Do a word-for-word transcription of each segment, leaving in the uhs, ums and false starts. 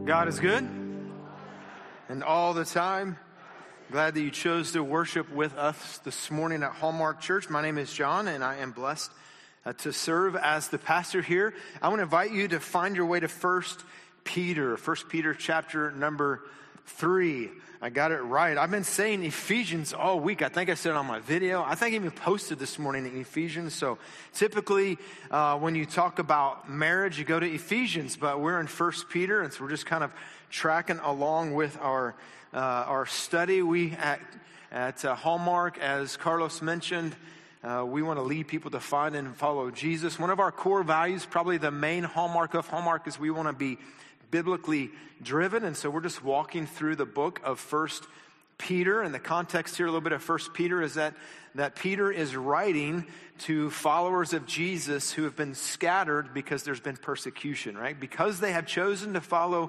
God is good, and all the time. Glad that you chose to worship with us this morning at Hallmark Church. My name is John, and I am blessed uh, to serve as the pastor here. I want to invite you to find your way to First Peter, First Peter chapter number three. I got it right. I've been saying Ephesians all week. I think I said it on my video. I think I even posted this morning in Ephesians. So typically uh, when you talk about marriage, you go to Ephesians, but we're in First Peter, and so we're just kind of tracking along with our uh, our study. We at, at uh, Hallmark, as Carlos mentioned, uh, we want to lead people to find and follow Jesus. One of our core values, probably the main hallmark of Hallmark, is we want to be biblically driven, and so we're just walking through the book of First Peter. And the context here, a little bit of First Peter, is that that Peter is writing to followers of Jesus who have been scattered because there's been persecution, right? Because they have chosen to follow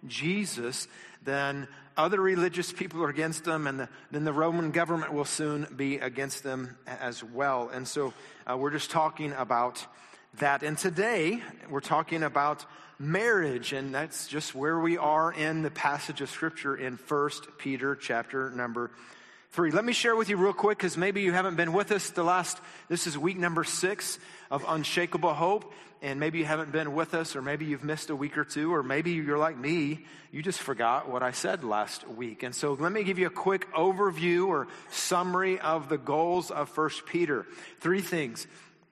Jesus, then other religious people are against them, and the, then the Roman government will soon be against them as well. And so uh, we're just talking about that. And today we're talking about marriage, and that's just where we are in the passage of Scripture in First Peter chapter number three. Let me share with you real quick, because maybe you haven't been with us the last, this is week number six of Unshakable Hope, and maybe you haven't been with us, or maybe you've missed a week or two, or maybe you're like me, you just forgot what I said last week. And so let me give you a quick overview or summary of the goals of First Peter. Three things: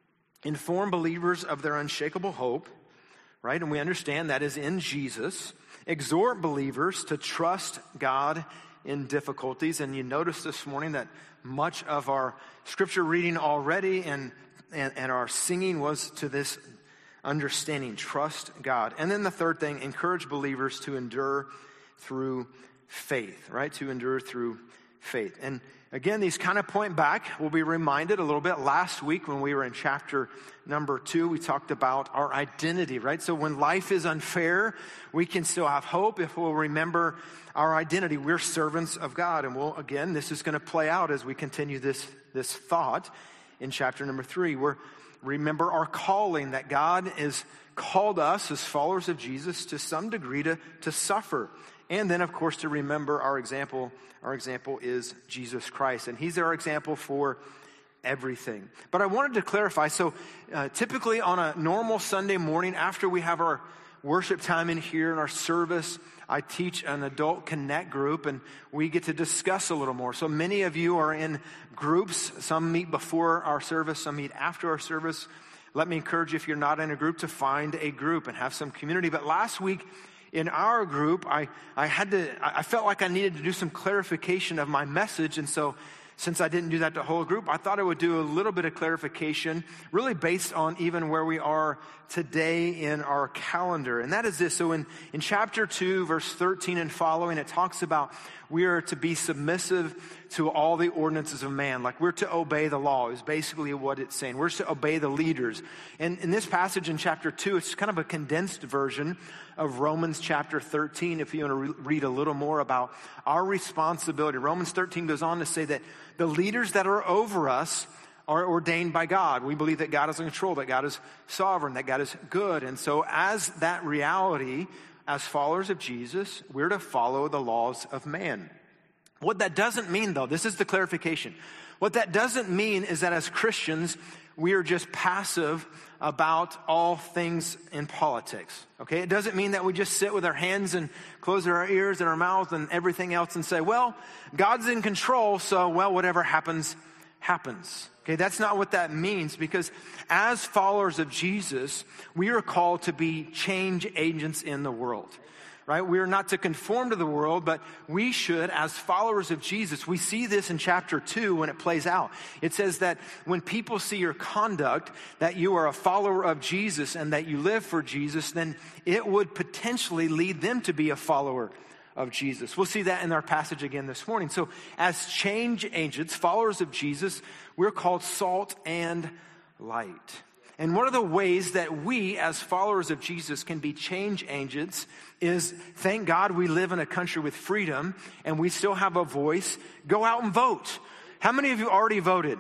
inform believers of their unshakable hope, right? And we understand that is in Jesus. Exhort believers to trust God in difficulties. And you notice this morning that much of our scripture reading already and, and, and our singing was to this understanding, trust God. And then the third thing, encourage believers to endure through faith, right? To endure through faith. And again, these kind of point back. We'll be reminded a little bit. Last week when we were in chapter number two, we talked about our identity, right? So when life is unfair, we can still have hope if we'll remember our identity. We're servants of God. And we'll, again, this is going to play out as we continue this, this thought in chapter number three. We're remember our calling, that God has called us as followers of Jesus to some degree to, to suffer. And then, of course, to remember our example. Our example is Jesus Christ, and he's our example for everything. But I wanted to clarify, so uh, typically on a normal Sunday morning after we have our worship time in here in our service, I teach an adult connect group, and we get to discuss a little more. So many of you are in groups. Some meet before our service, some meet after our service. Let me encourage you, if you're not in a group, to find a group and have some community. But last week, in our group, I, I had to, I felt like I needed to do some clarification of my message. And so since I didn't do that to the whole group, I thought I would do a little bit of clarification, really based on even where we are today in our calendar. And that is this. So in, in chapter two, verse thirteen and following, it talks about we are to be submissive to all the ordinances of man. Like we're to obey the law is basically what it's saying. We're to obey the leaders. And in this passage in chapter two, it's kind of a condensed version of Romans chapter thirteen, if you want to re- read a little more about our responsibility. Romans thirteen goes on to say that the leaders that are over us are ordained by God. We believe that God is in control, that God is sovereign, that God is good. And so as that reality, as followers of Jesus, we're to follow the laws of man. What that doesn't mean, though, this is the clarification. What that doesn't mean is that as Christians, we are just passive about all things in politics, okay? It doesn't mean that we just sit with our hands and close our ears and our mouth and everything else and say, well, God's in control, so, well, whatever happens, happens. Okay, that's not what that means, because as followers of Jesus, we are called to be change agents in the world. Right? We are not to conform to the world, but we should, as followers of Jesus, we see this in chapter two when it plays out. It says that when people see your conduct, that you are a follower of Jesus and that you live for Jesus, then it would potentially lead them to be a follower of Jesus. We'll see that in our passage again this morning. So as change agents, followers of Jesus, we're called salt and light. And one of the ways that we, as followers of Jesus, can be change agents is, thank God we live in a country with freedom and we still have a voice. Go out and vote. How many of you already voted?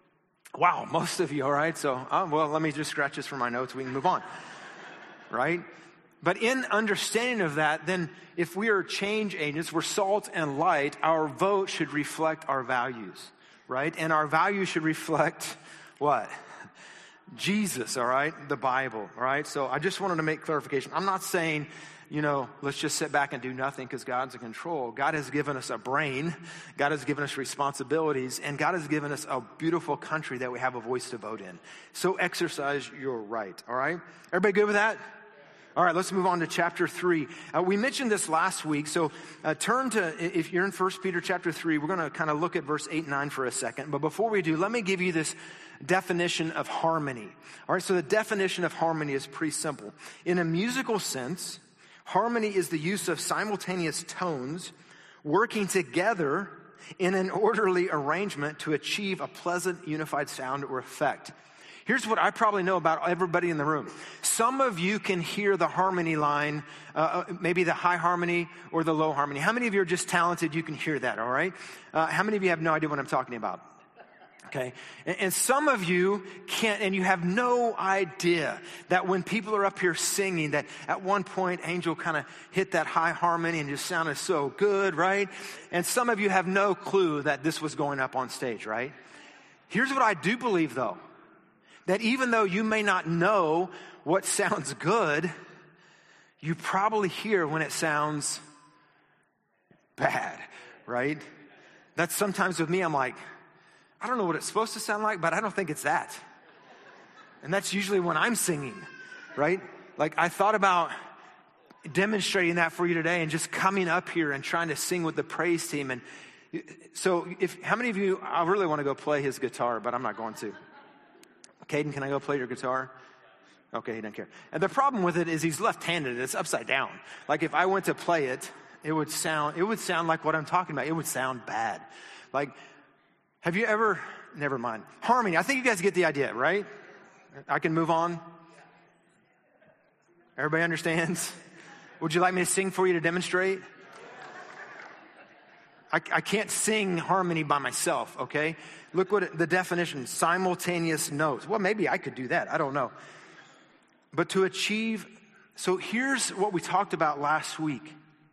Wow, most of you, all right. So, uh, well, let me just scratch this from my notes. We can move on, right? But in understanding of that, then if we are change agents, we're salt and light, our vote should reflect our values, right? And our values should reflect what? Jesus, all right? The Bible, all right? So I just wanted to make clarification. I'm not saying, you know, let's just sit back and do nothing because God's in control. God has given us a brain. God has given us responsibilities. And God has given us a beautiful country that we have a voice to vote in. So exercise your right, all right? Everybody good with that? All right, let's move on to chapter three. Uh, we mentioned this last week, so uh, turn to, if you're in First Peter chapter three, we're going to kind of look at verse eight and nine for a second. But before we do, let me give you this definition of harmony. All right, so the definition of harmony is pretty simple. In a musical sense, harmony is the use of simultaneous tones working together in an orderly arrangement to achieve a pleasant unified sound or effect. Here's what I probably know about everybody in the room. Some of you can hear the harmony line, uh, maybe the high harmony or the low harmony. How many of you are just talented? You can hear that, all right? Uh, how many of you have no idea what I'm talking about? Okay. And, and some of you can't, and you have no idea that when people are up here singing, that at one point Angel kind of hit that high harmony and just sounded so good, right? And some of you have no clue that this was going up on stage, right? Here's what I do believe, though. That even though you may not know what sounds good, you probably hear when it sounds bad, right? That's sometimes with me, I'm like, I don't know what it's supposed to sound like, but I don't think it's that. And that's usually when I'm singing, right? Like I thought about demonstrating that for you today and just coming up here and trying to sing with the praise team. And so if, how many of you, I really want to go play his guitar, but I'm not going to. Caden, can I go play your guitar? Okay, he doesn't care. And the problem with it is he's left-handed. It's upside down. Like if I went to play it, it would sound, it would sound like what I'm talking about. It would sound bad. Like, have you ever, never mind. Harmony, I think you guys get the idea, right? I can move on. Everybody understands? Would you like me to sing for you to demonstrate? I, I can't sing harmony by myself, okay? Look what it, the definition, simultaneous notes. Well, maybe I could do that. I don't know. But to achieve, so here's what we talked about last week.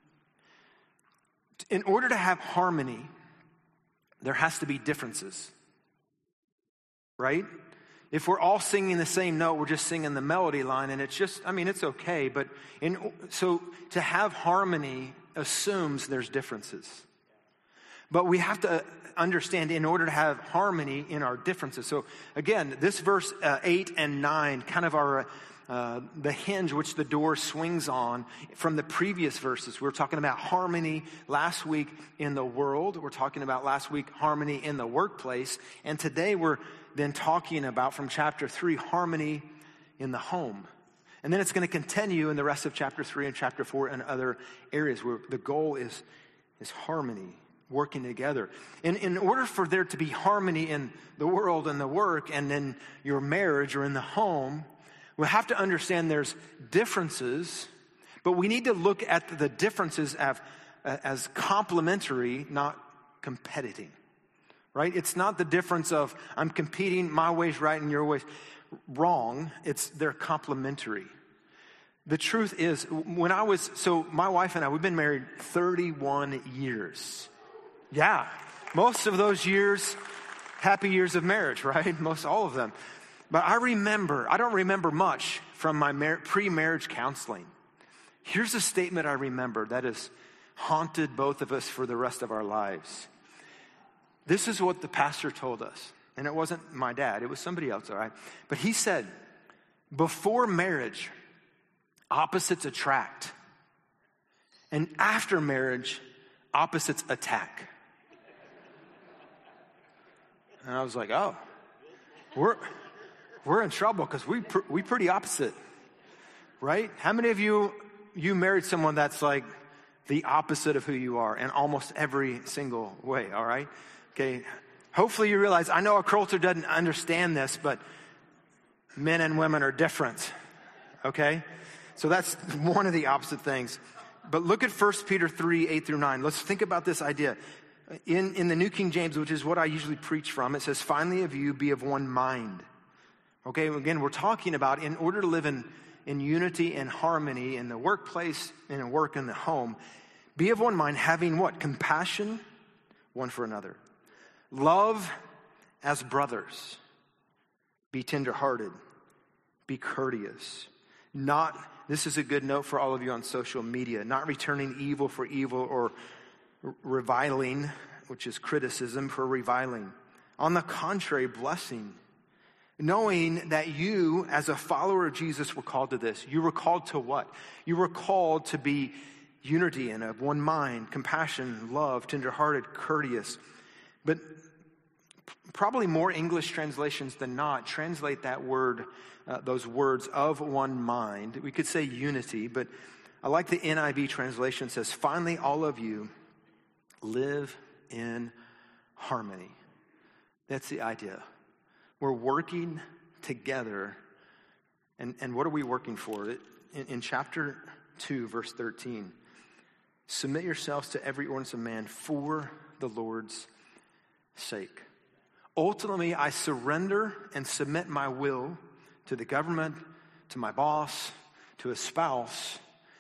In order to have harmony, there has to be differences, right? If we're all singing the same note, we're just singing the melody line, and it's just, I mean, it's okay. But in, so to have harmony assumes there's differences. But we have to understand in order to have harmony in our differences. So again, this verse uh, eight and nine kind of are uh, the hinge which the door swings on from the previous verses. We were talking about harmony last week in the world. We're talking about last week harmony in the workplace. And today we're then talking about from chapter three, harmony in the home. And then it's going to continue in the rest of chapter three and chapter four and other areas where the goal is, is harmony. Working together. And in order for there to be harmony in the world and the work and in your marriage or in the home, we have to understand there's differences, but we need to look at the differences as, as complementary, not competing. Right? It's not the difference of I'm competing, my way's right and your way's wrong. It's they're complementary. The truth is, when I was, so my wife and I, we've been married thirty-one years. Yeah, most of those years, happy years of marriage, right? Most all of them. But I remember, I don't remember much from my mar- pre-marriage counseling. Here's a statement I remember that has haunted both of us for the rest of our lives. This is what the pastor told us. And it wasn't my dad, it was somebody else, all right? But he said, before marriage, opposites attract. And after marriage, opposites attack. And I was like, oh, we're we're in trouble because we pr- we pretty opposite, right? How many of you you married someone that's like the opposite of who you are in almost every single way? All right, okay. Hopefully you realize I know our culture doesn't understand this, but men and women are different. Okay, so that's one of the opposite things. But look at First Peter three, eight through nine. Let's think about this idea. In, in the New King James, which is what I usually preach from, it says, finally of you be of one mind. Okay, again, we're talking about in order to live in, in unity and harmony in the workplace and in work in the home. Be of one mind, having what? Compassion one for another. Love as brothers. Be tenderhearted. Be courteous. Not, this is a good note for all of you on social media, not returning evil for evil or reviling, which is criticism, for reviling. On the contrary, blessing. Knowing that you, as a follower of Jesus, were called to this. You were called to what? You were called to be unity and of one mind, compassion, love, tenderhearted, courteous. But probably more English translations than not translate that word, uh, those words, of one mind. We could say unity, but I like the N I V translation. It says, finally, all of you live in harmony. That's the idea. We're working together. And, and what are we working for? In, in chapter two, verse thirteen, submit yourselves to every ordinance of man for the Lord's sake. Ultimately, I surrender and submit my will to the government, to my boss, to a spouse,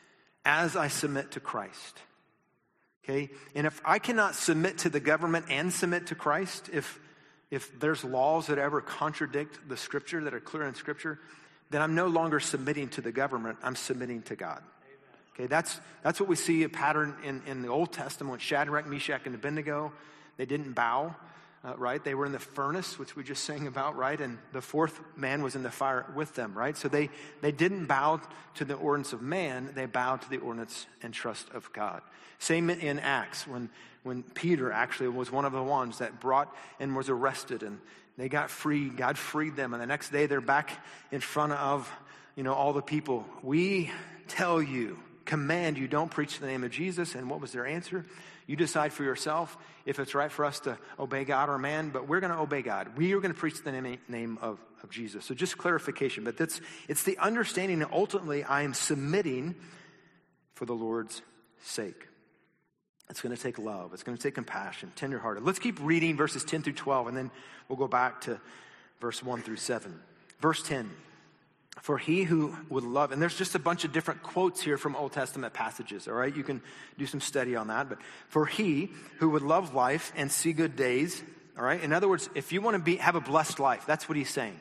as I submit to Christ. Okay? And if I cannot submit to the government and submit to Christ, if if there's laws that ever contradict the Scripture, that are clear in Scripture, then I'm no longer submitting to the government, I'm submitting to God. Okay, that's that's what we see a pattern in, in the Old Testament with Shadrach, Meshach, and Abednego. They didn't bow, uh, right? They were in the furnace, which we just sang about, right? And the fourth man was in the fire with them, right? So they, they didn't bow to the ordinance of man, they bowed to the ordinance and trust of God. Same in Acts, when, when Peter actually was one of the ones that brought and was arrested, and they got free, God freed them, and the next day they're back in front of, you know, all the people. We tell you, command you, don't preach the name of Jesus. And what was their answer? You decide for yourself if it's right for us to obey God or man, but we're going to obey God. We are going to preach the name, name of, of Jesus. So just clarification, but that's it's the understanding that ultimately I am submitting for the Lord's sake. It's going to take love. It's going to take compassion, tenderhearted. Let's keep reading verses ten through twelve, and then we'll go back to verse one through seven. Verse ten. For he who would love, and there's just a bunch of different quotes here from Old Testament passages, all right? You can do some study on that. But for he who would love life and see good days, all right? In other words, if you want to be have a blessed life, that's what he's saying.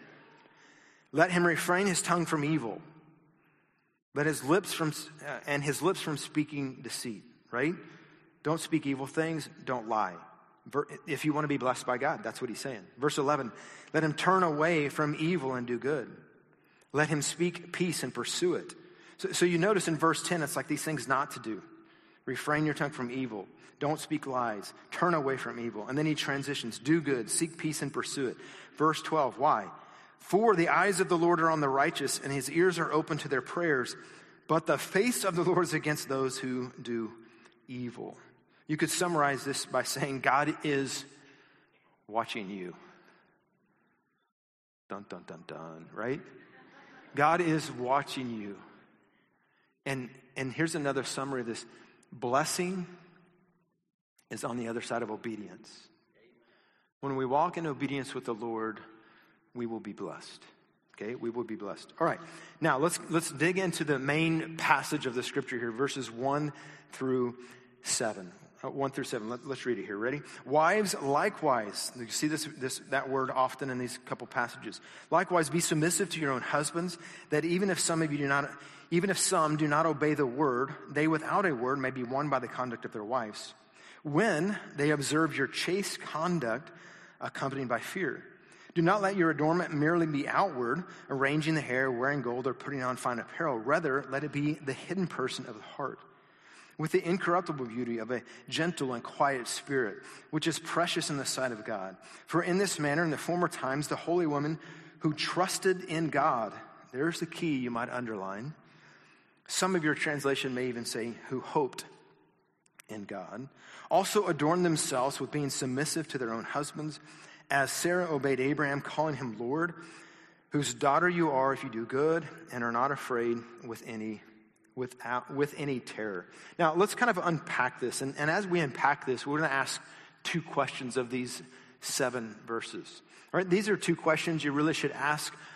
Let him refrain his tongue from evil. Let his lips from, uh, and his lips from speaking deceit, right? Don't speak evil things, don't lie. If you want to be blessed by God, that's what he's saying. Verse eleven, let him turn away from evil and do good. Let him speak peace and pursue it. So, so you notice in verse ten, it's like these things not to do. Refrain your tongue from evil. Don't speak lies. Turn away from evil. And then he transitions. Do good. Seek peace and pursue it. Verse twelve, why? For the eyes of the Lord are on the righteous, and his ears are open to their prayers. But the face of the Lord is against those who do evil. You could summarize this by saying God is watching you. Dun, dun, dun, dun, right? God is watching you. And, and here's another summary of this. Blessing is on the other side of obedience. When we walk in obedience with the Lord, we will be blessed. Okay, we will be blessed. All right, now let's let's dig into the main passage of the scripture here, verses one through seven. Uh, one through seven. Let, let's read it here. Ready? Wives, likewise. You see this this that word often in these couple passages. Likewise, be submissive to your own husbands, that even if some of you do not, even if some do not obey the word, they without a word may be won by the conduct of their wives, when they observe your chaste conduct, accompanied by fear. Do not let your adornment merely be outward, arranging the hair, wearing gold, or putting on fine apparel. Rather, let it be the hidden person of the heart, with the incorruptible beauty of a gentle and quiet spirit, which is precious in the sight of God. For in this manner, in the former times, the holy women who trusted in God, there's the key you might underline. Some of your translation may even say, who hoped in God, also adorned themselves with being submissive to their own husbands, as Sarah obeyed Abraham, calling him Lord, whose daughter you are if you do good and are not afraid with any without with any terror. Now, let's kind of unpack this. And, and as we unpack this, we're going to ask two questions of these seven verses. All right, these are two questions you really should ask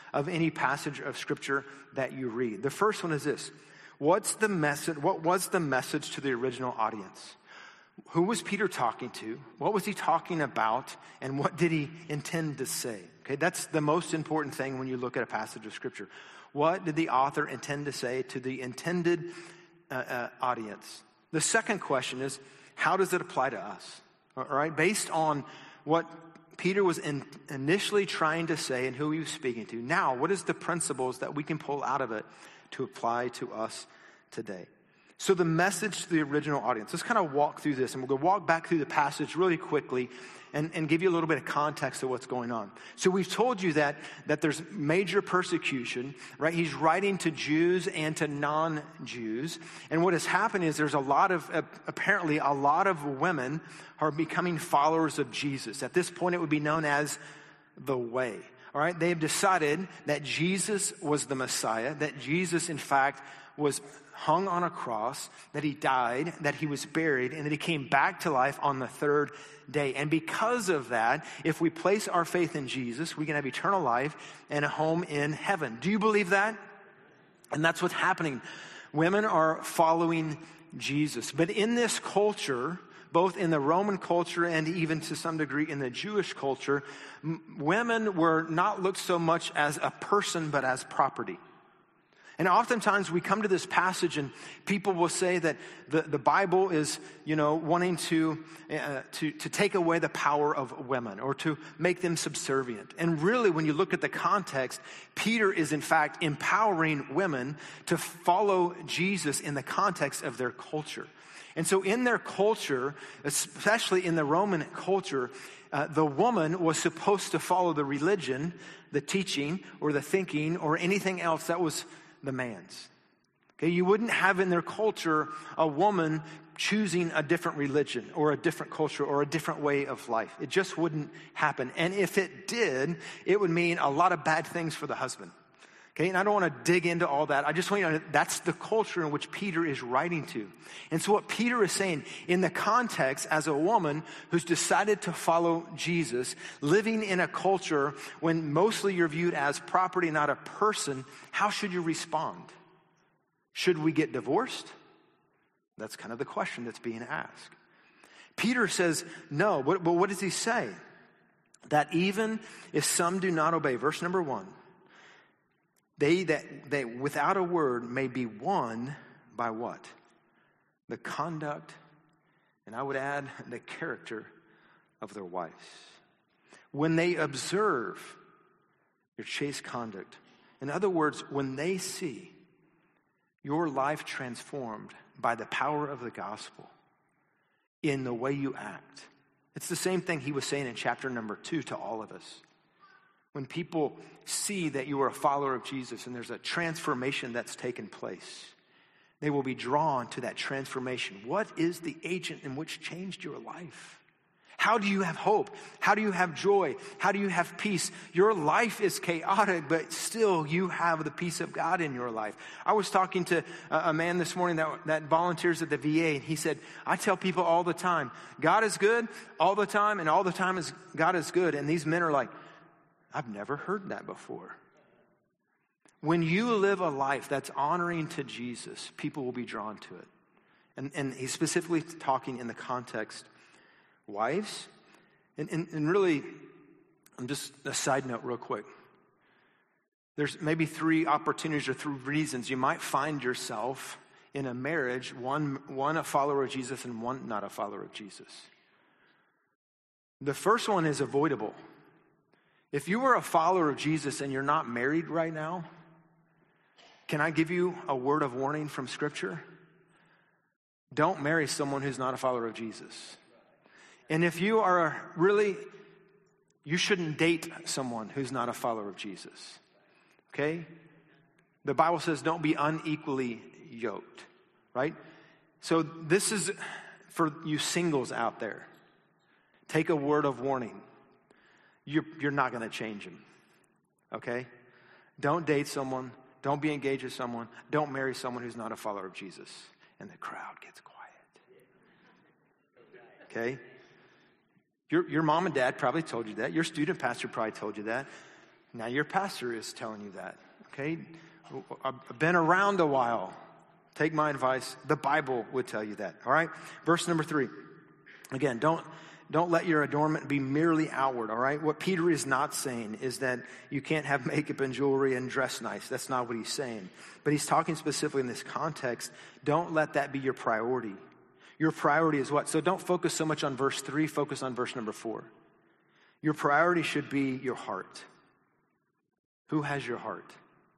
of any passage of Scripture that you read. The first one is this. What's the message? What was the message to the original audience? Who was Peter talking to? What was he talking about? And what did he intend to say? Okay, that's the most important thing when you look at a passage of Scripture. What did the author intend to say to the intended uh, uh, audience? The second question is, how does it apply to us? All right, based on what Peter was in initially trying to say and who he was speaking to. Now, what is the principles that we can pull out of it to apply to us today? So the message to the original audience, let's kind of walk through this, and we're going to walk back through the passage really quickly and, and give you a little bit of context of what's going on. So we've told you that, that there's major persecution, right? He's writing to Jews and to non-Jews. And what has happened is there's a lot of, uh, apparently a lot of women are becoming followers of Jesus. At this point, it would be known as the Way. All right, they have decided that Jesus was the Messiah, that Jesus, in fact, was hung on a cross, that he died, that he was buried, and that he came back to life on the third day. And because of that, if we place our faith in Jesus, we can have eternal life and a home in heaven. Do you believe that? And that's what's happening. Women are following Jesus. But in this culture, both in the Roman culture and even to some degree in the Jewish culture, m- women were not looked so much as a person, but as property. And oftentimes we come to this passage and people will say that the, the Bible is, you know, wanting to, uh, to, to take away the power of women or to make them subservient. And really, when you look at the context, Peter is in fact empowering women to follow Jesus in the context of their culture. And so in their culture, especially in the Roman culture, uh, the woman was supposed to follow the religion, the teaching, or the thinking, or anything else that was the man's. Okay, you wouldn't have in their culture a woman choosing a different religion or a different culture or a different way of life. It just wouldn't happen. And if it did, it would mean a lot of bad things for the husband. Okay, and I don't want to dig into all that. I just want you to know that's the culture in which Peter is writing to. And so what Peter is saying, in the context as a woman who's decided to follow Jesus, living in a culture when mostly you're viewed as property, not a person, how should you respond? Should we get divorced? That's kind of the question that's being asked. Peter says, no. But what does he say? That even if some do not obey, verse number one, They that they without a word may be won by what? The conduct, and I would add the character of their wives. When they observe your chaste conduct, in other words, when they see your life transformed by the power of the gospel in the way you act. It's the same thing he was saying in chapter number two to all of us. When people see that you are a follower of Jesus and there's a transformation that's taken place, they will be drawn to that transformation. What is the agent in which changed your life? How do you have hope? How do you have joy? How do you have peace? Your life is chaotic, but still you have the peace of God in your life. I was talking to a man this morning that, that volunteers at the V A, and he said, I tell people all the time, God is good all the time, and all the time is God is good. And these men are like, I've never heard that before. When you live a life that's honoring to Jesus, people will be drawn to it. And, and he's specifically talking in the context, wives, and, and, and really, I'm just a side note real quick. There's maybe three opportunities or three reasons you might find yourself in a marriage, one, one a follower of Jesus and one not a follower of Jesus. The first one is avoidable. If you are a follower of Jesus and you're not married right now, can I give you a word of warning from Scripture? Don't marry someone who's not a follower of Jesus. And if you are really, you shouldn't date someone who's not a follower of Jesus. Okay? The Bible says don't be unequally yoked, right? So this is for you singles out there. Take a word of warning. You're, you're not going to change them, okay? Don't date someone. Don't be engaged with someone. Don't marry someone who's not a follower of Jesus. And the crowd gets quiet, okay? Your, your mom and dad probably told you that. Your student pastor probably told you that. Now your pastor is telling you that, okay? I've been around a while. Take my advice. The Bible would tell you that, all right? Verse number three. Again, don't, don't let your adornment be merely outward, all right? What Peter is not saying is that you can't have makeup and jewelry and dress nice. That's not what he's saying. But he's talking specifically in this context. Don't let that be your priority. Your priority is what? So don't focus so much on verse three. Focus on verse number four. Your priority should be your heart. Who has your heart?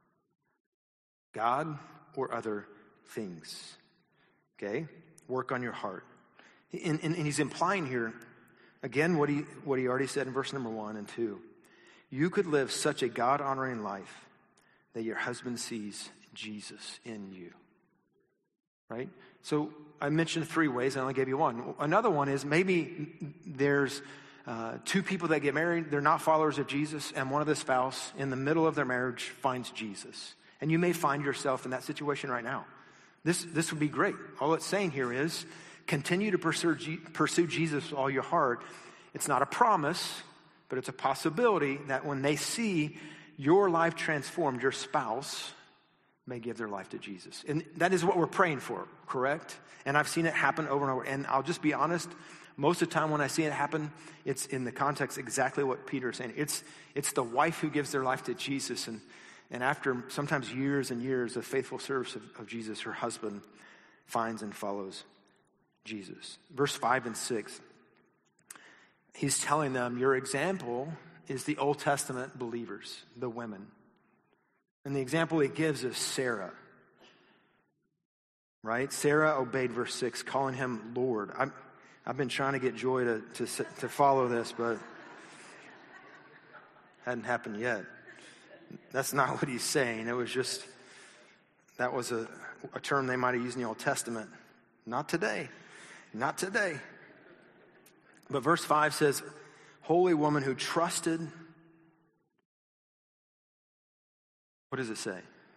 God or other things? Okay? Work on your heart. And, and, and he's implying here, again, what he, what he already said in verse number one and two. You could live such a God-honoring life that your husband sees Jesus in you. Right? So I mentioned three ways. I only gave you one. Another one is maybe there's uh, two people that get married. They're not followers of Jesus, and one of the spouse in the middle of their marriage finds Jesus. And you may find yourself in that situation right now. This, this would be great. All it's saying here is continue to pursue, pursue Jesus with all your heart. It's not a promise, but it's a possibility that when they see your life transformed, your spouse may give their life to Jesus. And that is what we're praying for, correct? And I've seen it happen over and over. And I'll just be honest, most of the time when I see it happen, it's in the context exactly what Peter is saying. It's, it's the wife who gives their life to Jesus. And, and after sometimes years and years of faithful service of, of Jesus, her husband finds and follows Jesus. Verse five and six, he's telling them, your example is the Old Testament believers, the women. And the example he gives is Sarah. Right? Sarah obeyed verse six, calling him Lord. I'm, I've been trying to get Joy to, to, to follow this, but hadn't happened yet. That's not what he's saying. It was just, that was a, a term they might have used in the Old Testament. Not today. Not today. But verse five says, holy woman who trusted. What does it say?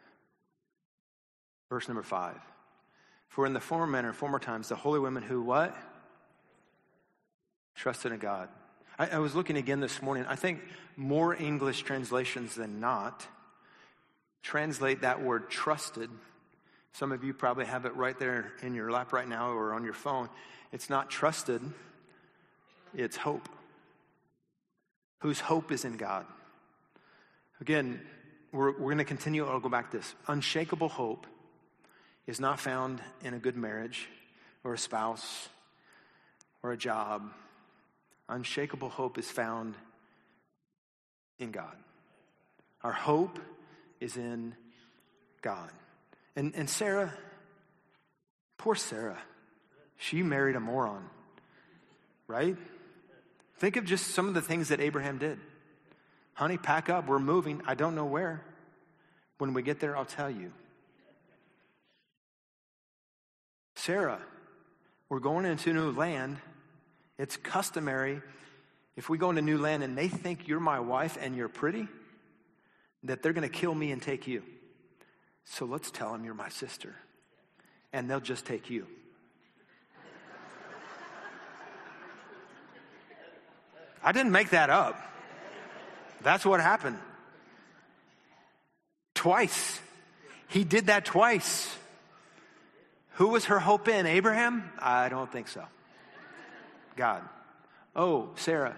Verse number five. For in the former manner, former times, the holy women who what? Trusted in God. I, I was looking again this morning. I think more English translations than not translate that word trusted. Some of you probably have it right there in your lap right now or on your phone. It's not trusted. It's hope. Whose hope is in God. Again, we're, we're going to continue. I'll go back to this. Unshakable hope is not found in a good marriage or a spouse or a job. Unshakable hope is found in God. Our hope is in God. And, and Sarah, poor Sarah, she married a moron, right? Think of just some of the things that Abraham did. Honey, pack up, we're moving. I don't know where. When we get there, I'll tell you. Sarah, we're going into a new land. It's customary, if we go into new land and they think you're my wife and you're pretty, that they're going to kill me and take you. So let's tell them you're my sister. And they'll just take you. I didn't make that up. That's what happened. Twice. He did that twice. Who was her hope in? Abraham? I don't think so. God. Oh, Sarah.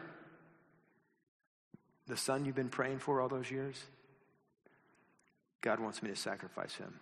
The son you've been praying for all those years? God wants me to sacrifice him.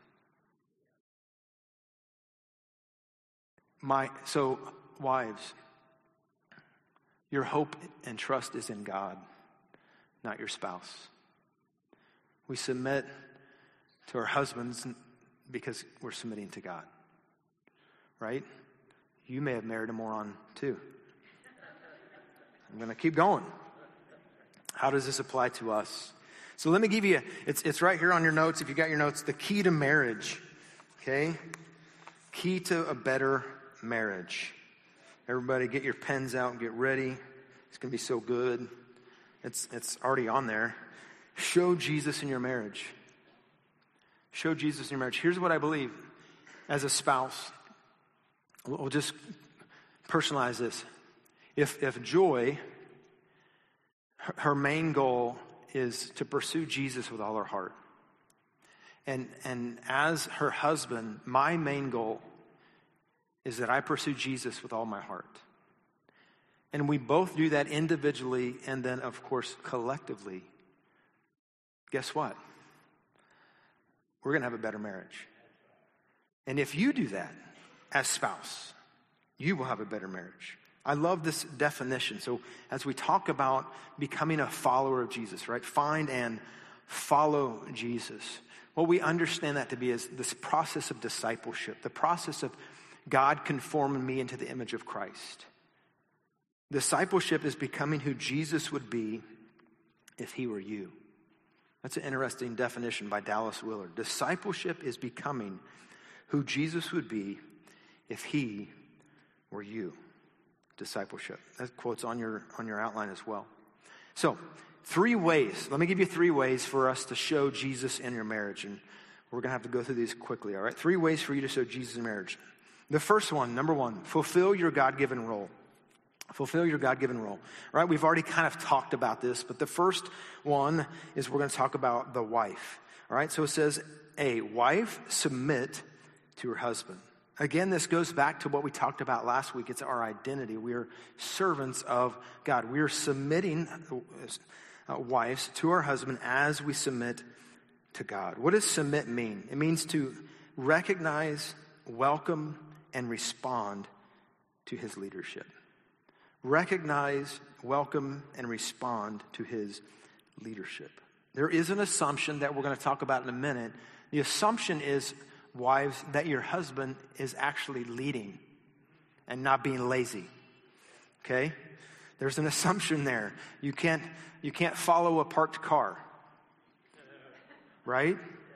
My, so, wives, your hope and trust is in God, not your spouse. We submit to our husbands because we're submitting to God. Right? You may have married a moron too. I'm going to keep going. How does this apply to us? So let me give you, it's it's right here on your notes, if you got your notes, the key to marriage. Okay? Key to a better marriage. Everybody get your pens out and get ready. It's going to be so good. It's it's already on there. Show Jesus in your marriage. Show Jesus in your marriage. Here's what I believe. As a spouse, we'll just personalize this. If if Joy, her main goal is to pursue Jesus with all her heart. And, and as her husband, my main goal is that I pursue Jesus with all my heart. And we both do that individually and then, of course, collectively. Guess what? We're going to have a better marriage. And if you do that as spouse, you will have a better marriage. I love this definition. So as we talk about becoming a follower of Jesus, right? Find and follow Jesus. What we understand that to be is this process of discipleship, the process of God conforming me into the image of Christ. Discipleship is becoming who Jesus would be if he were you. That's an interesting definition by Dallas Willard. Discipleship is becoming who Jesus would be if he were you. Discipleship. That quote's on your, on your outline as well. So, three ways. Let me give you three ways for us to show Jesus in your marriage. And we're going to have to go through these quickly, all right? Three ways for you to show Jesus in marriage. The first one, number one, fulfill your God-given role. Fulfill your God-given role. All right, we've already kind of talked about this, but the first one is we're going to talk about the wife. All right, so it says, a wife submit to her husband. Again, this goes back to what we talked about last week. It's our identity. We are servants of God. We are submitting uh, wives to our husband as we submit to God. What does submit mean? It means to recognize, welcome, and respond to his leadership. Recognize, welcome, and respond to his leadership. There is an assumption that we're going to talk about in a minute. The assumption is, wives, that your husband is actually leading and not being lazy. Okay? There's an assumption there. You can't, you can't follow a parked car. Right?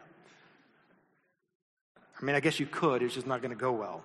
I mean, I guess you could. It's just not going to go well.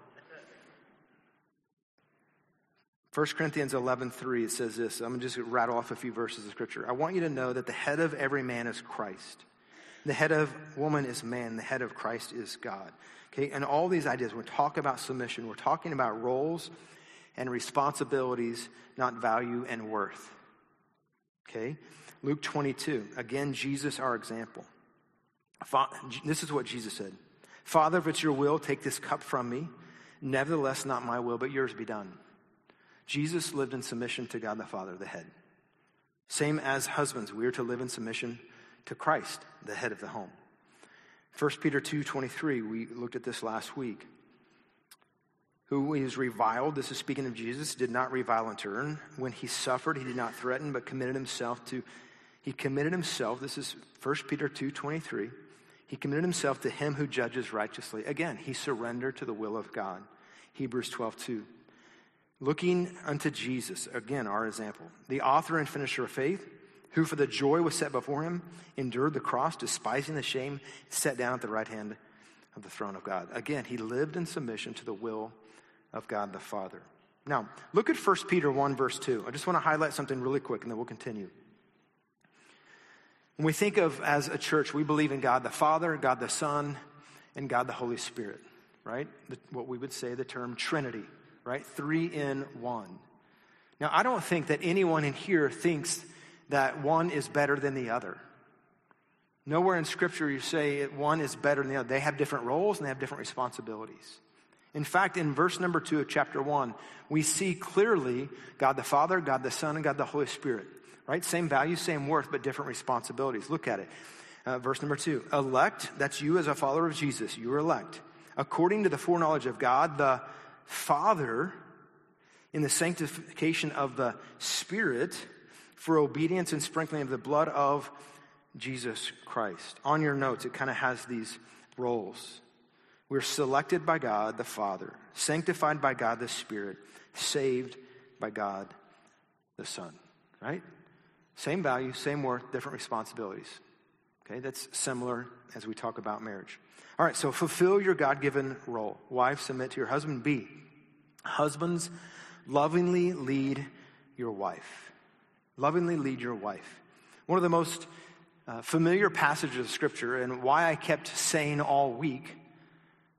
First Corinthians eleven three, it says this. I'm going to just rattle off a few verses of scripture. I want you to know that the head of every man is Christ. The head of woman is man. The head of Christ is God. Okay, and all these ideas, we're talking about submission. We're talking about roles and responsibilities, not value and worth. Okay, Luke twenty-two. Again, Jesus, our example. This is what Jesus said. Father, if it's your will, take this cup from me. Nevertheless, not my will, but yours be done. Jesus lived in submission to God the Father, the head. Same as husbands, we are to live in submission to Christ, the head of the home. First Peter two twenty-three, we looked at this last week. Who is reviled, this is speaking of Jesus, did not revile in turn. When he suffered, he did not threaten, but committed himself to, he committed himself, this is First Peter two twenty-three, he committed himself to him who judges righteously. Again, he surrendered to the will of God. Hebrews twelve two. Looking unto Jesus, again, our example, the author and finisher of faith, who for the joy was set before him, endured the cross, despising the shame, sat down at the right hand of the throne of God. Again, he lived in submission to the will of God the Father. Now, look at First Peter one, verse two. I just want to highlight something really quick, and then we'll continue. When we think of, as a church, we believe in God the Father, God the Son, and God the Holy Spirit, right? The, what we would say the term Trinity. Right? Three in one. Now, I don't think that anyone in here thinks that one is better than the other. Nowhere in Scripture you say one is better than the other. They have different roles and they have different responsibilities. In fact, in verse number two of chapter one, we see clearly God the Father, God the Son, and God the Holy Spirit. Right? Same value, same worth, but different responsibilities. Look at it. Uh, verse number two. Elect, that's you as a follower of Jesus. You are elect. According to the foreknowledge of God, the Father, in the sanctification of the Spirit, for obedience and sprinkling of the blood of Jesus Christ. On your notes, it kind of has these roles. We're selected by God the Father, sanctified by God the Spirit, saved by God the Son. Right? Same value, same worth, different responsibilities. Okay, that's similar as we talk about marriage. All right, so fulfill your God-given role. Wives, submit to your husband. B, husbands, lovingly lead your wife. Lovingly lead your wife. One of the most uh, familiar passages of Scripture, and why I kept saying all week,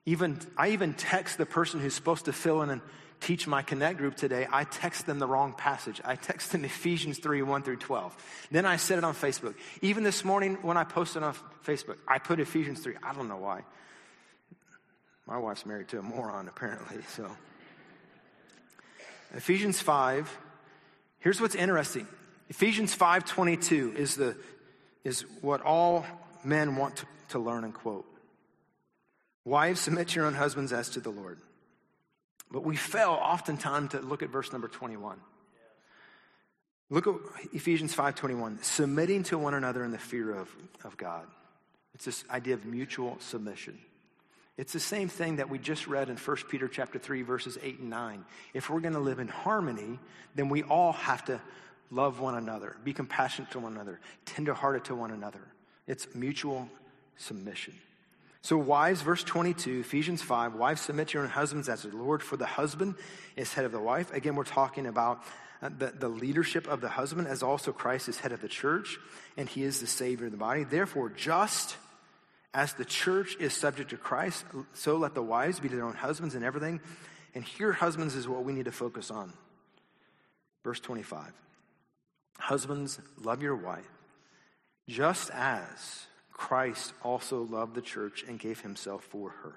Even I even text the person who's supposed to fill in and teach my Connect group today. I text them the wrong passage. I text them Ephesians three, one through twelve. Then I said it on Facebook. Even this morning when I posted on Facebook, I put Ephesians three. I don't know why. My wife's married to a moron, apparently. So Ephesians five. Here's what's interesting. Ephesians five twenty-two is the is what all men want to, to learn and quote. Wives, submit to your own husbands as to the Lord. But we fail oftentimes to look at verse number twenty-one. Look at Ephesians five twenty-one. Submitting to one another in the fear of, of God. It's this idea of mutual submission. It's the same thing that we just read in First Peter chapter three, verses eight and nine. If we're going to live in harmony, then we all have to love one another, be compassionate to one another, tenderhearted to one another. It's mutual submission. So wives, verse twenty-two, Ephesians five, wives, submit to your own husbands as the Lord, for the husband is head of the wife. Again, we're talking about the, the leadership of the husband, as also Christ is head of the church, and he is the Savior of the body. Therefore, just as the church is subject to Christ, so let the wives be to their own husbands in everything. And here, husbands, is what we need to focus on. Verse twenty-five. Husbands, love your wife, just as Christ also loved the church and gave himself for her.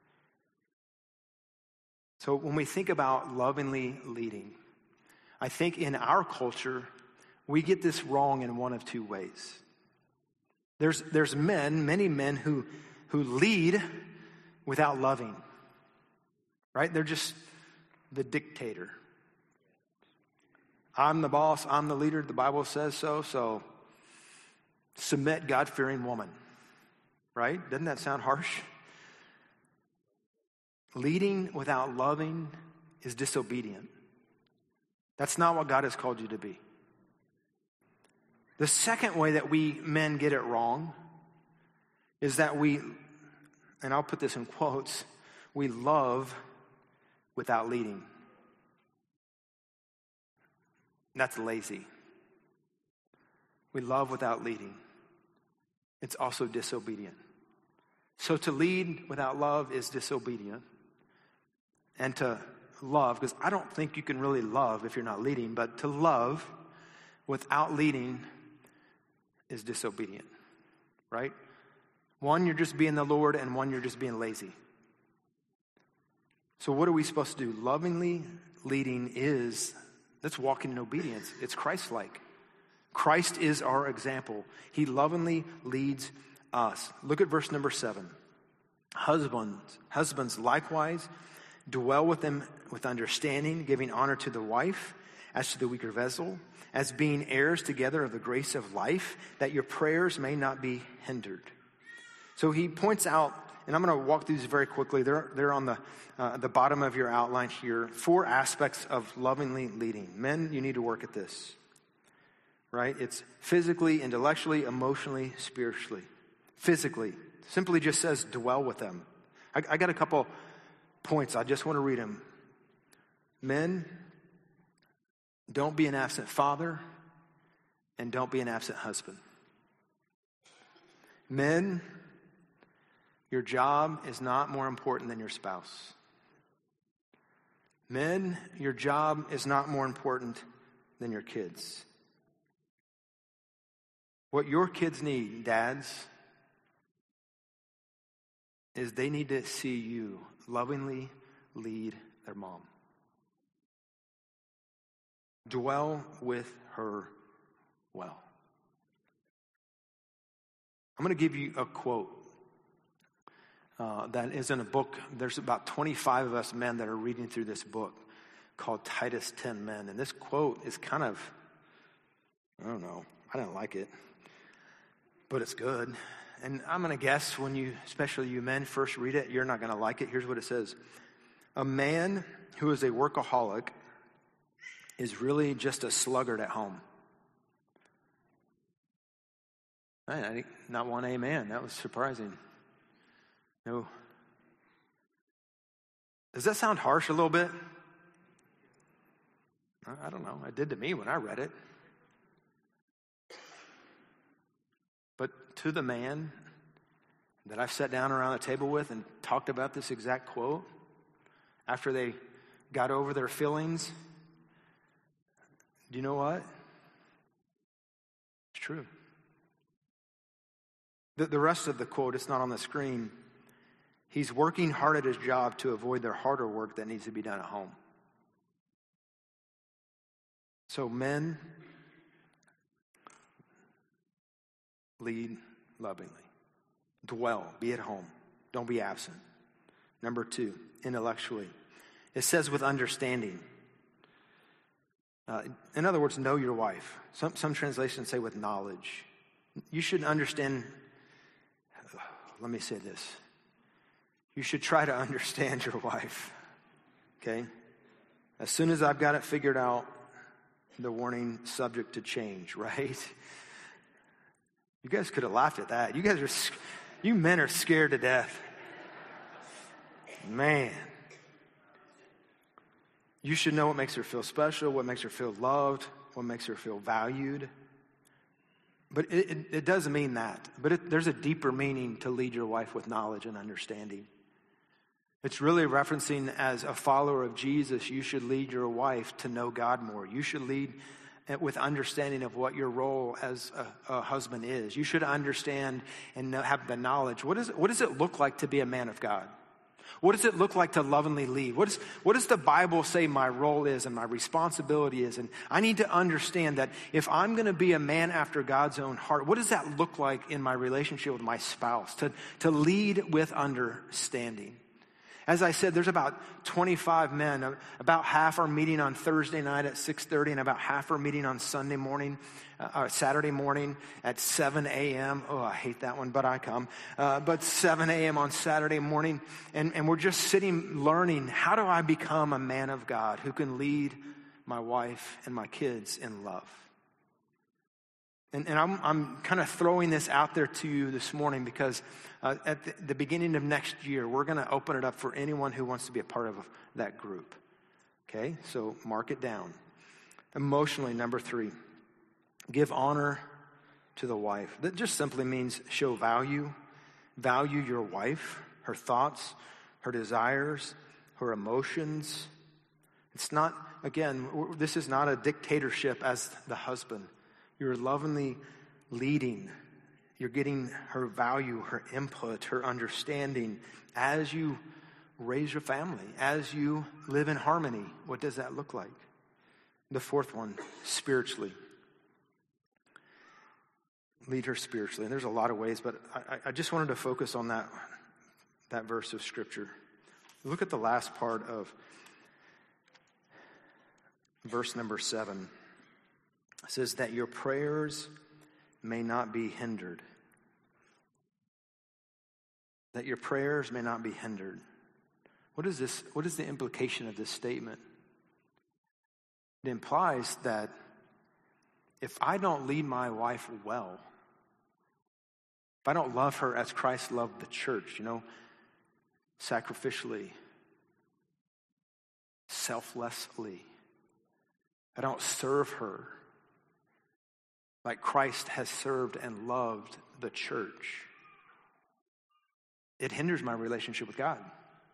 So when we think about lovingly leading, I think in our culture, we get this wrong in one of two ways. There's, there's men, many men who, who lead without loving, right? They're just the dictator. I'm the boss, I'm the leader, the Bible says so, so submit, God-fearing woman, right? Doesn't that sound harsh? Leading without loving is disobedient. That's not what God has called you to be. The second way that we men get it wrong is that we, and I'll put this in quotes, we love without leading. That's lazy. We love without leading. It's also disobedient. So to lead without love is disobedient. And to love, because I don't think you can really love if you're not leading, but to love without leading is disobedient, right? One, you're just being the Lord, and one, you're just being lazy. So what are we supposed to do? Lovingly leading is, that's walking in obedience. It's Christ-like. Christ is our example. He lovingly leads us. Look at verse number seven. Husbands, husbands likewise, dwell with them with understanding, giving honor to the wife as to the weaker vessel, as being heirs together of the grace of life, that your prayers may not be hindered. So he points out, and I'm going to walk through these very quickly. They're, they're on the, uh, the bottom of your outline here. Four aspects of lovingly leading. Men, you need to work at this, right? It's physically, intellectually, emotionally, spiritually. Physically, simply just says dwell with them. I, I got a couple points. I just want to read them. Men, don't be an absent father, and don't be an absent husband. Men, your job is not more important than your spouse. Men, your job is not more important than your kids. What your kids need, dads, is they need to see you lovingly lead their mom. Dwell with her well. I'm going to give you a quote uh, that is in a book. There's about twenty-five of us men that are reading through this book called Titus ten Men. And this quote is kind of, I don't know, I don't like it, but it's good. And I'm going to guess when you, especially you men, first read it, you're not going to like it. Here's what it says. A man who is a workaholic is really just a sluggard at home. I did not one amen. That was surprising. No. Does that sound harsh a little bit? I don't know. It did to me when I read it. But to the man, that I've sat down around the table with and talked about this exact quote after they got over their feelings. Do you know what? It's true. The, the rest of the quote, it's not on the screen. He's working hard at his job to avoid their harder work that needs to be done at home. So men, lead lovingly. Dwell, be at home. Don't be absent. Number two, intellectually. It says with understanding. Uh, in other words, know your wife. Some, some translations say with knowledge. You should understand, let me say this. You should try to understand your wife, okay? As soon as I've got it figured out, the warning subject to change, right? You guys could have laughed at that. You guys are, you men are scared to death. Man. You should know what makes her feel special, what makes her feel loved, what makes her feel valued. But it, it, it doesn't mean that. But it, there's a deeper meaning to lead your wife with knowledge and understanding. It's really referencing as a follower of Jesus, you should lead your wife to know God more. You should lead with understanding of what your role as a, a husband is. You should understand and know, have the knowledge. What, is it, what does it look like to be a man of God? What does it look like to lovingly lead? What, is, what does the Bible say my role is and my responsibility is? And I need to understand that if I'm going to be a man after God's own heart, what does that look like in my relationship with my spouse? To, to lead with understanding. As I said, there's about twenty-five men. About half are meeting on Thursday night at six thirty, and about half are meeting on Sunday morning, uh, or Saturday morning at seven a.m. Oh, I hate that one, but I come. Uh, but seven a.m. on Saturday morning, and, and we're just sitting learning, how do I become a man of God who can lead my wife and my kids in love? And, and I'm, I'm kind of throwing this out there to you this morning because uh, at the, the beginning of next year, we're going to open it up for anyone who wants to be a part of that group. Okay, so mark it down. Emotionally, number three, give honor to the wife. That just simply means show value. Value your wife, her thoughts, her desires, her emotions. It's not, again, this is not a dictatorship as the husband. You're lovingly leading. You're getting her value, her input, her understanding as you raise your family, as you live in harmony. What does that look like? The fourth one, spiritually. Lead her spiritually. And there's a lot of ways, but I, I just wanted to focus on that, that verse of Scripture. Look at the last part of verse number seven. It says that your prayers may not be hindered. That your prayers may not be hindered. What is this? What is the implication of this statement? It implies that if I don't lead my wife well, if I don't love her as Christ loved the church, you know, sacrificially, selflessly, I don't serve her like Christ has served and loved the church, it hinders my relationship with God.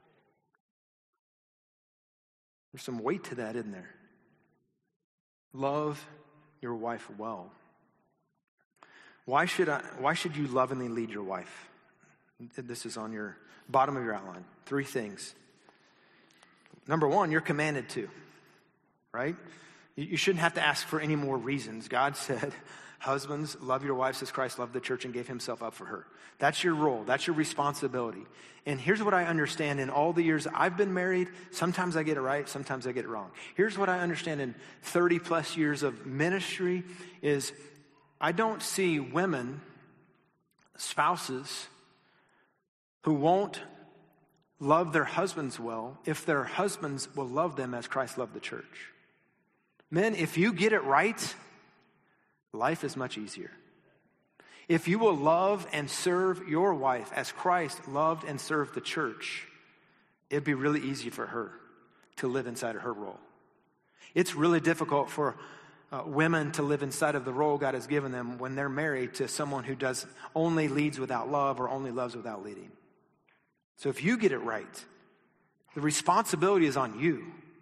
There's some weight to that, isn't there? Love your wife well. Why should I, why should you lovingly lead your wife? This is on your bottom of your outline. Three things. Number one, you're commanded to, right? You shouldn't have to ask for any more reasons. God said, husbands, love your wives as Christ loved the church and gave himself up for her. That's your role. That's your responsibility. And here's what I understand in all the years I've been married. Sometimes I get it right. Sometimes I get it wrong. Here's what I understand in thirty plus years of ministry is I don't see women, spouses, who won't love their husbands well if their husbands will love them as Christ loved the church. Men, if you get it right, life is much easier. If you will love and serve your wife as Christ loved and served the church, it'd be really easy for her to live inside of her role. It's really difficult for uh, women to live inside of the role God has given them when they're married to someone who does only leads without love or only loves without leading. So if you get it right, the responsibility is on you,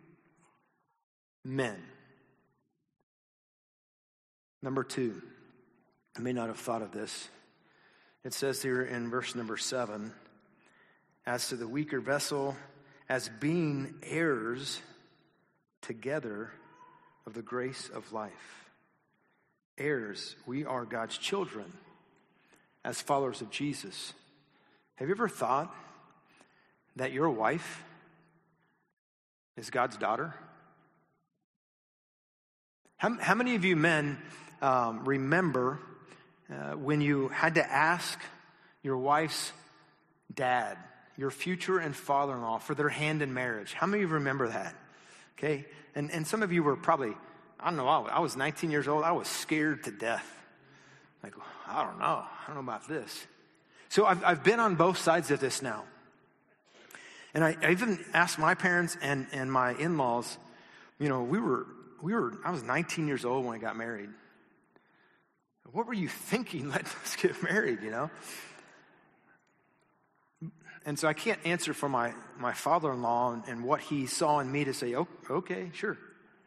men. Number two, I may not have thought of this. It says here in verse number seven, as to the weaker vessel, as being heirs together of the grace of life. Heirs, we are God's children as followers of Jesus. Have you ever thought that your wife is God's daughter? How, how many of you men um, remember uh, when you had to ask your wife's dad, your future and father-in-law, for their hand in marriage? How many of you remember that? Okay, and and some of you were probably, I don't know, I was nineteen years old. I was scared to death. Like, I don't know. I don't know about this. So I've I've been on both sides of this now. And I, I even asked my parents and, and my in-laws, you know, we were, we were, I was nineteen years old when I got married. What were you thinking? Let's get married, you know? And so I can't answer for my, my father-in-law and, and what he saw in me to say, oh, okay, sure.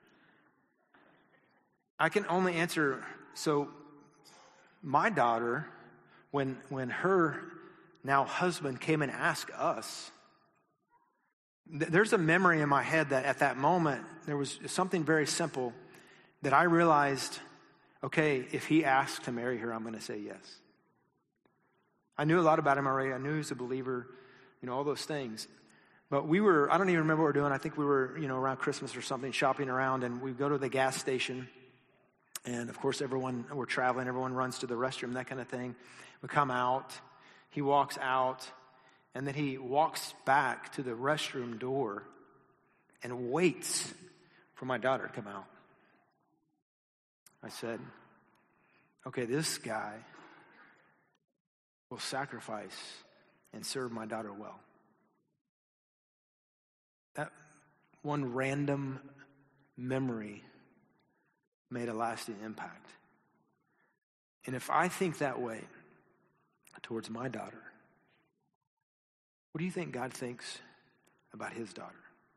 I can only answer, so my daughter, when when her now husband came and asked us, th- there's a memory in my head that at that moment, there was something very simple that I realized, okay, if he asks to marry her, I'm going to say yes. I knew a lot about him already. I knew he was a believer, you know, all those things. But we were, I don't even remember what we were doing. I think we were, you know, around Christmas or something, shopping around, and we go to the gas station. And, of course, everyone, we're traveling, everyone runs to the restroom, that kind of thing. We come out. He walks out, and then he walks back to the restroom door and waits for my daughter to come out. I said, okay, this guy will sacrifice and serve my daughter well. That one random memory made a lasting impact. And if I think that way towards my daughter, what do you think God thinks about his daughter?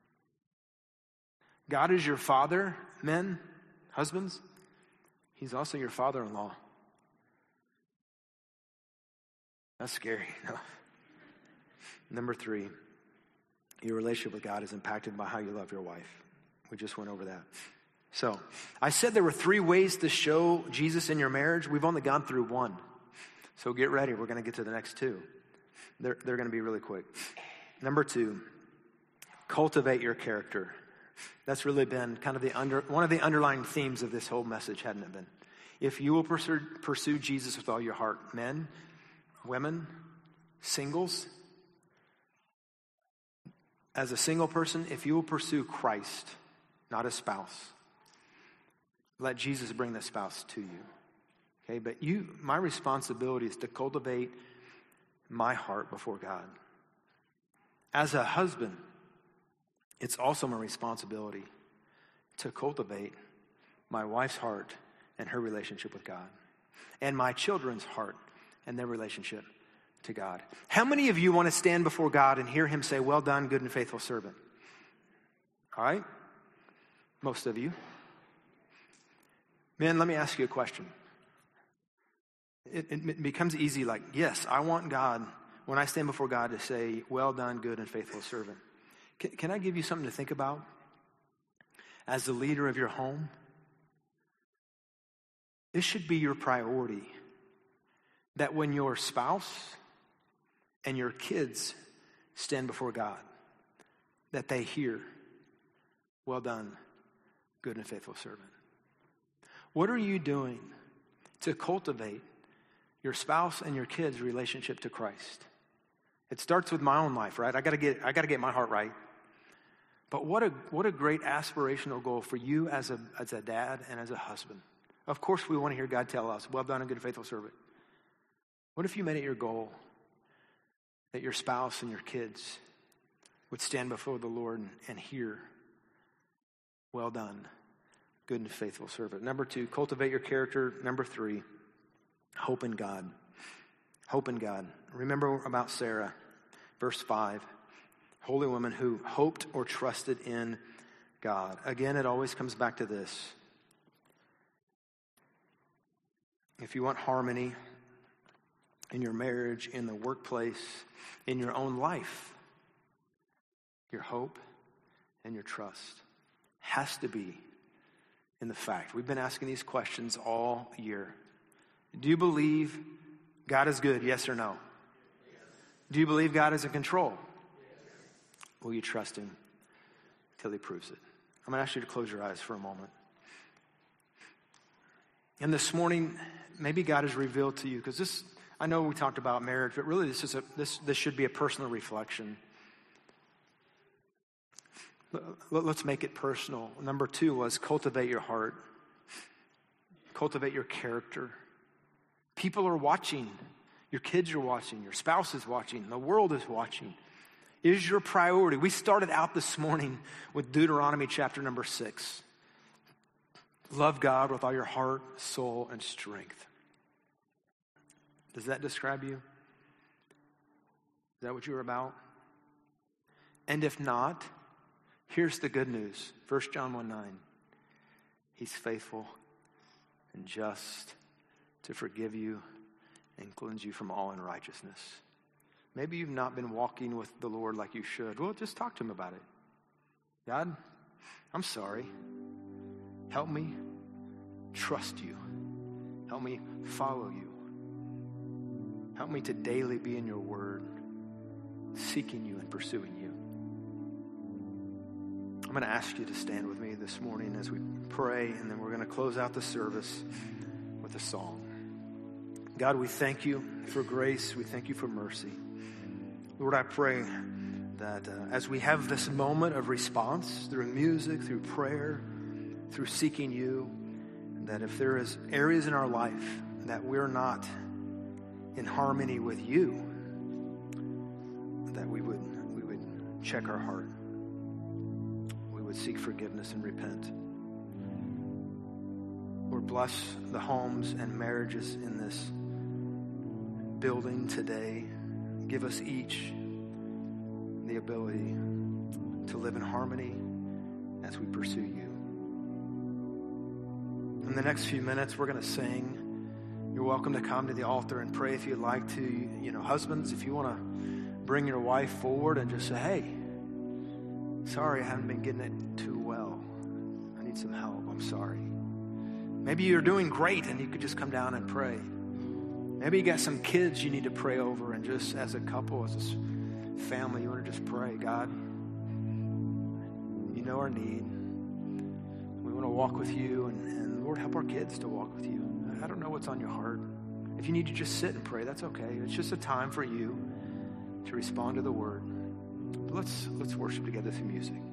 God is your father, men, husbands. He's also your father-in-law. That's scary. No. Number three, your relationship with God is impacted by how you love your wife. We just went over that. So, I said there were three ways to show Jesus in your marriage. We've only gone through one. So get ready. We're going to get to the next two. They're, they're going to be really quick. Number two, cultivate your character. That's really been kind of the under, one of the underlying themes of this whole message, hadn't it been? If you will pursue, pursue Jesus with all your heart, men, women, singles, as a single person, if you will pursue Christ, not a spouse, let Jesus bring the spouse to you. Okay, but you, my responsibility is to cultivate my heart before God. As a husband, it's also my responsibility to cultivate my wife's heart and her relationship with God, and my children's heart and their relationship to God. How many of you want to stand before God and hear him say, well done, good and faithful servant? All right? Most of you. Men, let me ask you a question. It, it, it becomes easy like, yes, I want God, when I stand before God, to say, well done, good and faithful servant. Can, can I give you something to think about? As the leader of your home, this should be your priority. That when your spouse and your kids stand before God, that they hear, well done, good and faithful servant. What are you doing to cultivate your spouse and your kids' relationship to Christ? It starts with my own life, right? I gotta get I gotta get my heart right. But what a what a great aspirational goal for you as a as a dad and as a husband. Of course, we want to hear God tell us, well done, a good and faithful servant. What if you made it your goal that your spouse and your kids would stand before the Lord and, and hear, well done, good and faithful servant. Number two, cultivate your character. Number three, hope in God. Hope in God. Remember about Sarah, verse five, holy woman who hoped or trusted in God. Again, it always comes back to this. If you want harmony in your marriage, in the workplace, in your own life, your hope and your trust has to be in the fact. We've been asking these questions all year. Do you believe God is good, yes or no? Yes. Do you believe God is in control? Yes. Will you trust him till he proves it? I'm going to ask you to close your eyes for a moment. And this morning, maybe God has revealed to you, because this, I know we talked about marriage, but really this is a this this should be a personal reflection. Let's make it personal. Number two was cultivate your heart. Cultivate your character. People are watching. Your kids are watching. Your spouse is watching. The world is watching. It is your priority. We started out this morning with Deuteronomy chapter number six. Love God with all your heart, soul, and strength. Does that describe you? Is that what you're about? And if not, here's the good news. First John one nine. He's faithful and just to forgive you and cleanse you from all unrighteousness. Maybe you've not been walking with the Lord like you should. Well, just talk to him about it. God, I'm sorry. Help me trust you. Help me follow you. Help me to daily be in your word, seeking you and pursuing you. I'm going to ask you to stand with me this morning as we pray, and then we're going to close out the service with a song. God, we thank you for grace. We thank you for mercy. Lord, I pray that uh, as we have this moment of response through music, through prayer, through seeking you, that if there is areas in our life that we're not in harmony with you, that we would we would check our heart. We would seek forgiveness and repent. Lord, bless the homes and marriages in this building today. Give us each the ability to live in harmony as we pursue you. In the next few minutes, we're going to sing. You're welcome to come to the altar and pray if you'd like to. You know, husbands, if you want to bring your wife forward and just say, hey, sorry, I haven't been getting it too well. I need some help. I'm sorry. Maybe you're doing great and you could just come down and pray. Maybe you got some kids you need to pray over, and just as a couple, as a family, you want to just pray. God, you know our need. We want to walk with you, and, and Lord, help our kids to walk with you. I don't know what's on your heart. If you need to just sit and pray, that's okay. It's just a time for you to respond to the word. But let's let's worship together through music.